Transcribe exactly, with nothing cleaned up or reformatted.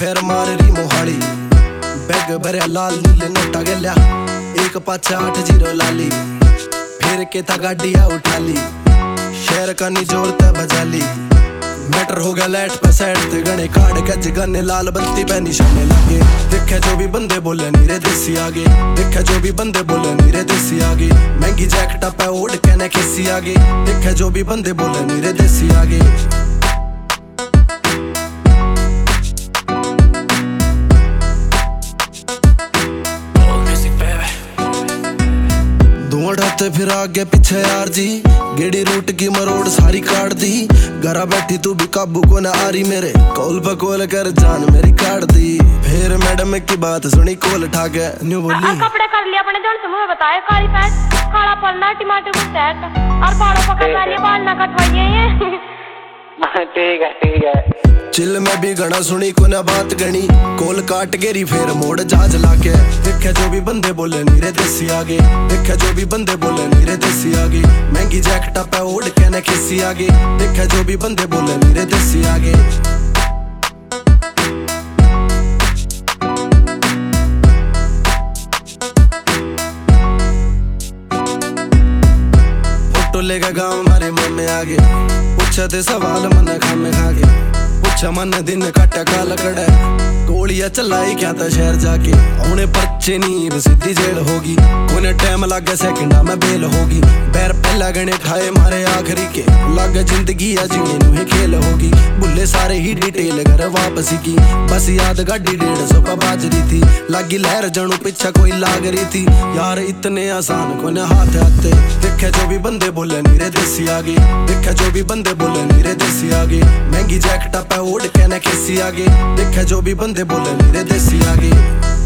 फिर मार री मोहाली। बैग भरया लाल नीले नोटा गल्या, एक पाछा आठ जीरो लाली। फिर के था गाड़िया उठा ली, शहर का नी जोड़ते बजाली। मैटर हो गया लाइट पे साइड ते गणे काट के जगने लाल बत्ती पे निशाने लगे। देखे जो भी बंदे बोले नीरे देसी आगे, देखे जो भी बंदे बोले नीरे देसी आगे। महंगी जैकेट पे ओढ़ के न खिसी आगे, देखे जो भी बंदे बोले नीरे देसी आगे। उड़ाते फिर आगे पीछे यार जी, गेड़ी रूट की मरोड़ सारी काट दी। घरा बैठी तू भी काबू को न आ रही मेरे, कॉल पर कॉल कर जान मेरी काट दी। फिर मैडम की बात सुनी कॉल उठा के न्यू बोली, कपड़े कर लिया अपने जन समूह बताए। काली पैंट काला पन्ना टमाटर को सेट और बालों को कटवा लिया, बाल ना कटवाइए ये। ठीक है ठीक है। चिल में भी गणा सुनी को न बात गणी, कोल काट गेरी फिर मोड़ जहाज लाके। देखे जो भी बंदे बोले नीरे देसी आगे, देखे जो भी बंदे बोले नीरे देसी आगे। महंगी जैकेट पे ओढ़ के न खिसी आगे, देखे जो भी बंदे बोले नीरे देसी आगे। फोटो लेके गाँव मारे मामे आगे, पूछा थे सवाल मन खामे खागे। पूछा मन दिन काटा काल कड़ा, गोलियां चलाई क्या था शहर जाके। उन्हें पर्चे नीर सीधी जेल होगी, कोने टाइम लागे सेकंडा में बेल होगी। पैर पहला गणे ठाए मारे आखिरी के, लागे जिंदगी या जीने नु ही खेल होगी। बुल्ले सारे ही डिटेल घर वापसी की, बस याद गाड़ी डेढ़ सौ का बाज रही थी। लागी लहर जनू पीछा कोई लाग रही थी, यार इतने आसान को न हाथ आते। देखे जो भी बंदे बोले नीरे देसी आगे, देखे जो भी बंदे बोले नीरे देसी आगे। महंगी जैकेट पे ओढ़ के न खिसी आगे, देखे जो भी बंदे बोले नीरे देसी आगे।